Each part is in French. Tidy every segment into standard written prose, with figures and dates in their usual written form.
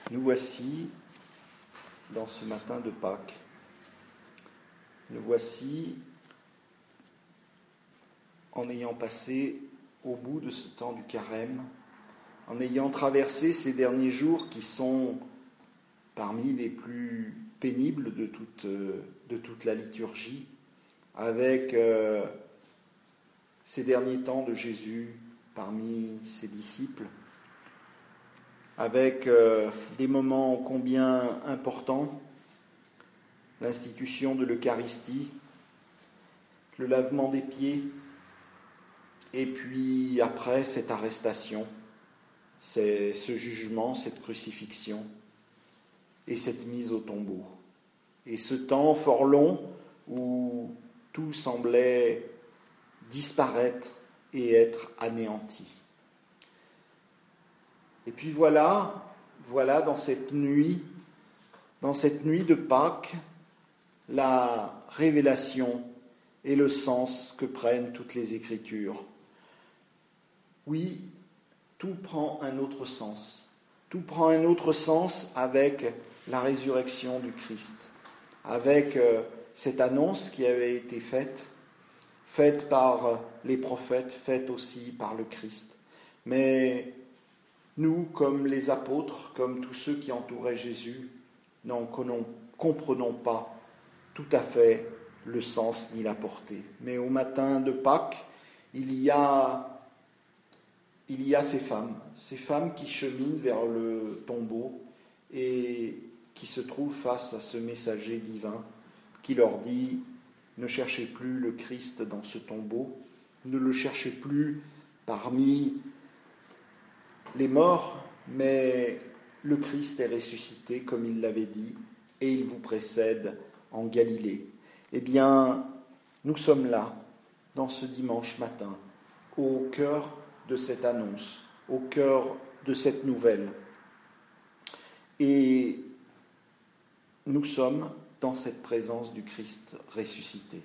Nous voici dans ce matin de Pâques. Nous voici en ayant passé au bout de ce temps du carême, en ayant traversé ces derniers jours qui sont parmi les plus pénibles de toute la liturgie, avec ces derniers temps de Jésus parmi ses disciples, avec des moments ô combien importants, l'institution de l'Eucharistie, le lavement des pieds, et puis après cette arrestation, c'est ce jugement, cette crucifixion et cette mise au tombeau. Et ce temps fort long où tout semblait disparaître et être anéanti. Et puis voilà dans cette nuit de Pâques, la révélation et le sens que prennent toutes les Écritures. Oui, tout prend un autre sens. Tout prend un autre sens avec la résurrection du Christ, avec cette annonce qui avait été faite par les prophètes, faite aussi par le Christ. Mais nous, comme les apôtres, comme tous ceux qui entouraient Jésus, n'en comprenons pas tout à fait le sens ni la portée. Mais au matin de Pâques, il y a ces femmes qui cheminent vers le tombeau et qui se trouvent face à ce messager divin qui leur dit « Ne cherchez plus le Christ dans ce tombeau, ne le cherchez plus parmi les morts, mais le Christ est ressuscité comme il l'avait dit et il vous précède en Galilée. » Eh bien, nous sommes là, dans ce dimanche matin, au cœur de cette annonce, au cœur de cette nouvelle. Et nous sommes dans cette présence du Christ ressuscité.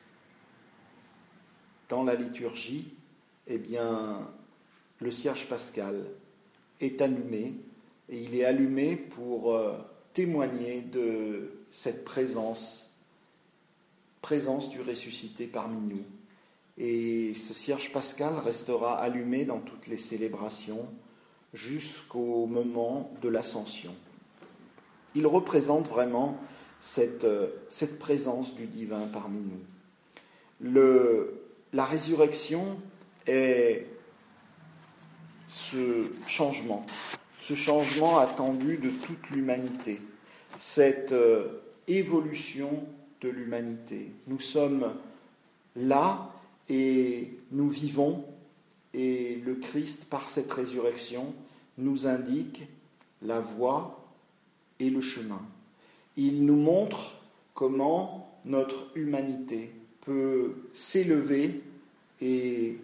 Dans la liturgie, eh bien, le cierge pascal est allumé, et il est allumé pour témoigner de cette présence du ressuscité parmi nous. Et ce cierge pascal restera allumé dans toutes les célébrations jusqu'au moment de l'Ascension. Il représente vraiment cette présence du divin parmi nous. La résurrection est ce changement attendu de toute l'humanité, cette évolution de l'humanité. Nous sommes là et nous vivons, et le Christ, par cette résurrection, nous indique la voie et le chemin. Il nous montre comment notre humanité peut s'élever et,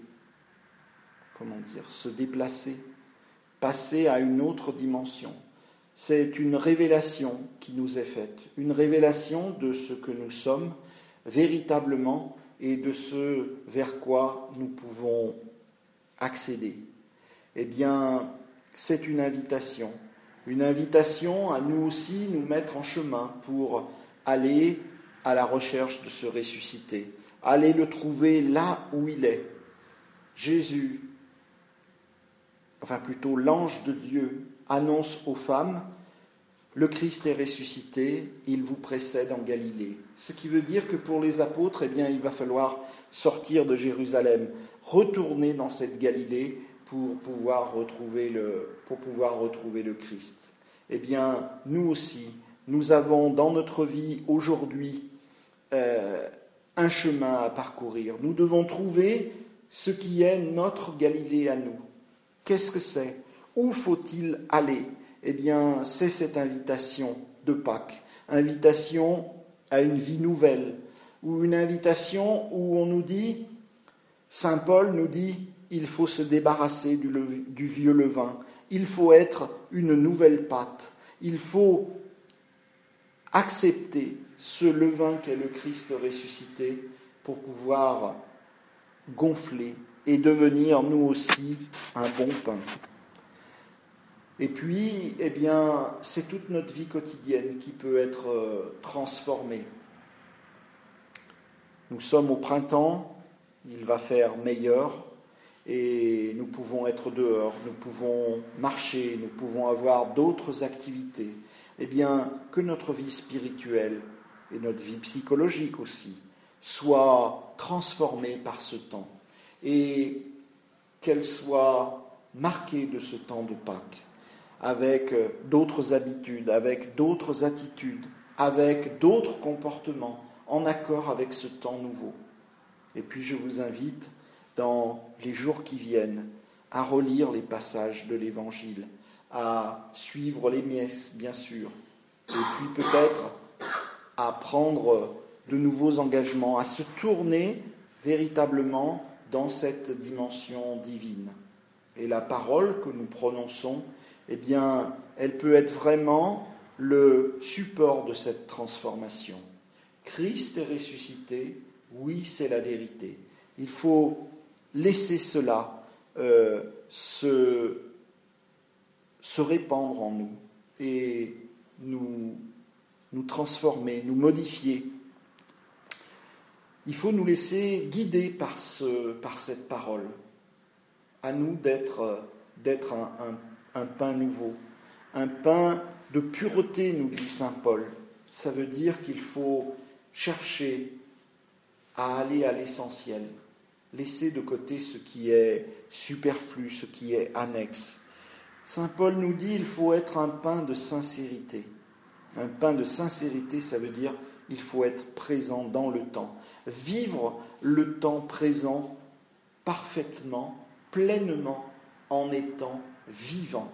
se déplacer, passer à une autre dimension. C'est une révélation qui nous est faite, une révélation de ce que nous sommes véritablement et de ce vers quoi nous pouvons accéder. Eh bien, c'est une invitation à nous aussi nous mettre en chemin pour aller à la recherche de ce ressuscité, aller le trouver là où il est. Jésus, l'ange de Dieu, annonce aux femmes « Le Christ est ressuscité, il vous précède en Galilée ». Ce qui veut dire que pour les apôtres, eh bien, il va falloir sortir de Jérusalem, retourner dans cette Galilée pour pouvoir retrouver le Christ. Eh bien, nous aussi, nous avons dans notre vie aujourd'hui un chemin à parcourir. Nous devons trouver ce qui est notre Galilée à nous. Qu'est-ce que c'est ? Où faut-il aller ? Eh bien, c'est cette invitation de Pâques, invitation à une vie nouvelle, ou une invitation où on nous dit, Saint Paul nous dit, il faut se débarrasser du vieux levain, il faut être une nouvelle pâte, il faut accepter ce levain qu'est le Christ ressuscité pour pouvoir gonfler et devenir nous aussi un bon pain. Et puis, eh bien, c'est toute notre vie quotidienne qui peut être transformée. Nous sommes au printemps, il va faire meilleur, et nous pouvons être dehors, nous pouvons marcher, nous pouvons avoir d'autres activités. Eh bien, que notre vie spirituelle et notre vie psychologique aussi soient transformées par ce temps, et qu'elles soient marquées de ce temps de Pâques, avec d'autres habitudes, avec d'autres attitudes, avec d'autres comportements, en accord avec ce temps nouveau. Et puis je vous invite, dans les jours qui viennent, à relire les passages de l'Évangile, à suivre les messes, bien sûr, et puis peut-être à prendre de nouveaux engagements, à se tourner véritablement dans cette dimension divine. Et la parole que nous prononçons, eh bien, elle peut être vraiment le support de cette transformation. Christ est ressuscité, oui, c'est la vérité. Il faut laisser cela se répandre en nous et nous transformer, nous modifier. Il faut nous laisser guider par cette parole. À nous d'être un pain nouveau, un pain de pureté, nous dit saint Paul. Ça veut dire qu'il faut chercher à aller à l'essentiel, laisser de côté ce qui est superflu, ce qui est annexe. Saint Paul nous dit qu'il faut être un pain de sincérité. Un pain de sincérité, ça veut dire qu'il faut être présent dans le temps, vivre le temps présent parfaitement, pleinement, en étant vivant.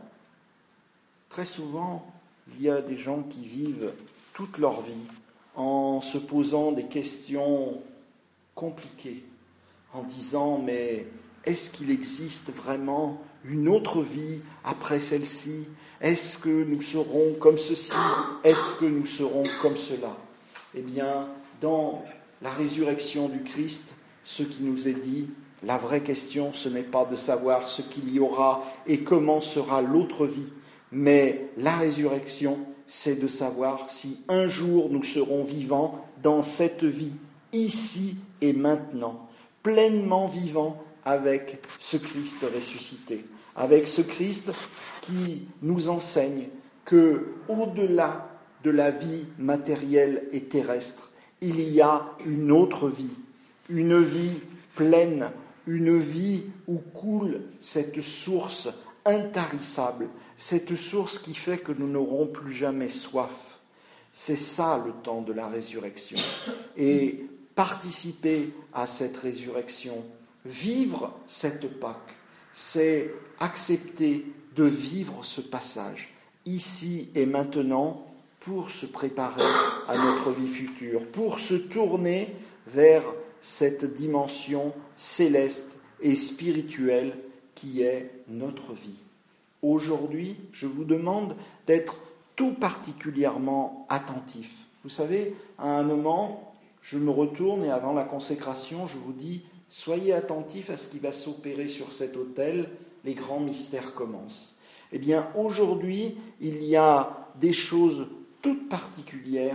Très souvent, il y a des gens qui vivent toute leur vie en se posant des questions compliquées, en disant « mais est-ce qu'il existe vraiment une autre vie après celle-ci ? Est-ce que nous serons comme ceci ? Est-ce que nous serons comme cela ?» Eh bien, dans la résurrection du Christ, ce qui nous est dit, la vraie question, ce n'est pas de savoir ce qu'il y aura et comment sera l'autre vie, mais la résurrection, c'est de savoir si un jour nous serons vivants dans cette vie, ici et maintenant, pleinement vivants avec ce Christ ressuscité, avec ce Christ qui nous enseigne que, au-delà de la vie matérielle et terrestre, il y a une autre vie, une vie pleine, une vie où coule cette source intarissable, cette source qui fait que nous n'aurons plus jamais soif. C'est ça le temps de la résurrection. Et participer à cette résurrection, vivre cette Pâque, c'est accepter de vivre ce passage, ici et maintenant, pour se préparer à notre vie future, pour se tourner vers cette dimension céleste et spirituelle qui est notre vie. Aujourd'hui, je vous demande d'être tout particulièrement attentif. Vous savez, à un moment, je me retourne et avant la consécration, je vous dis, soyez attentifs à ce qui va s'opérer sur cet autel, les grands mystères commencent. Eh bien, aujourd'hui, il y a des choses toutes particulières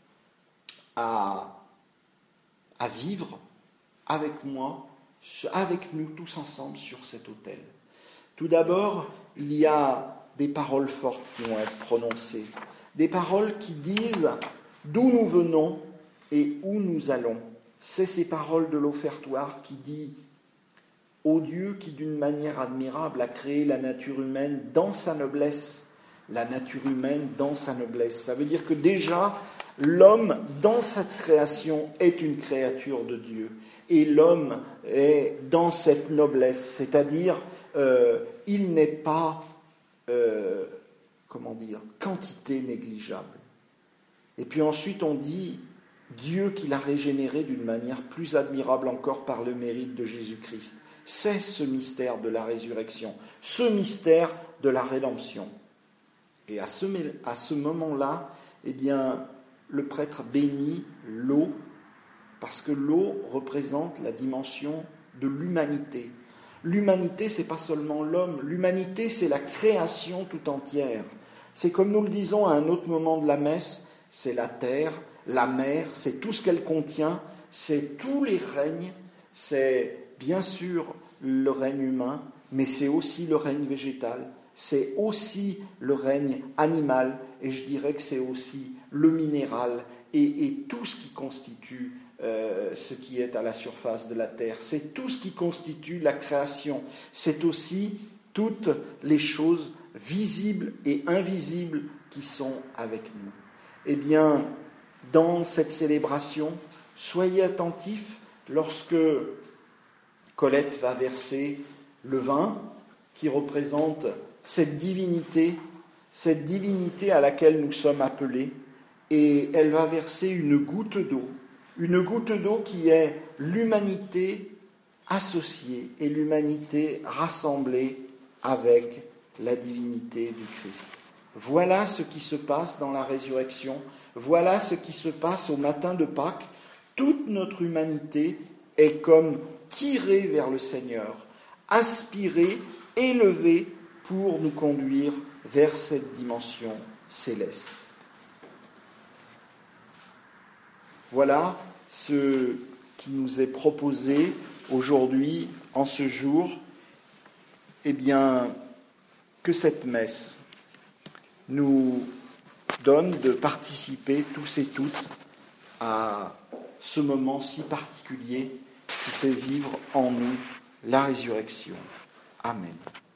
à vivre avec moi, avec nous tous ensemble sur cet autel. Tout d'abord, il y a des paroles fortes qui vont être prononcées, des paroles qui disent d'où nous venons et où nous allons. C'est ces paroles de l'offertoire qui dit « Ô Dieu qui d'une manière admirable a créé la nature humaine dans sa noblesse », la nature humaine dans sa noblesse. Ça veut dire que déjà, l'homme, dans cette création, est une créature de Dieu. Et l'homme est dans cette noblesse, c'est-à-dire, il n'est pas, quantité négligeable. Et puis ensuite, on dit, Dieu qui l'a régénéré d'une manière plus admirable encore par le mérite de Jésus-Christ. C'est ce mystère de la résurrection, ce mystère de la rédemption. Et à ce moment-là, eh bien, le prêtre bénit l'eau, parce que l'eau représente la dimension de l'humanité. l'humanité, c'est pas seulement l'homme, l'humanité, c'est la création tout entière. C'est comme nous le disons à un autre moment de la messe, c'est la terre, la mer, c'est tout ce qu'elle contient, c'est tous les règnes, c'est bien sûr le règne humain, mais c'est aussi le règne végétal, c'est aussi le règne animal, et je dirais que c'est aussi le minéral et tout ce qui constitue ce qui est à la surface de la terre. C'est tout ce qui constitue la création. C'est aussi toutes les choses visibles et invisibles qui sont avec nous. Eh bien, dans cette célébration, soyez attentifs lorsque Colette va verser le vin qui représente cette divinité à laquelle nous sommes appelés, et elle va verser une goutte d'eau qui est l'humanité associée et l'humanité rassemblée avec la divinité du Christ. Voilà ce qui se passe dans la résurrection, voilà ce qui se passe au matin de Pâques. Toute notre humanité est comme tirée vers le Seigneur, aspirée, élevée pour nous conduire vers cette dimension céleste. Voilà ce qui nous est proposé aujourd'hui, en ce jour. Eh bien, que cette messe nous donne de participer tous et toutes à ce moment si particulier qui fait vivre en nous la résurrection. Amen.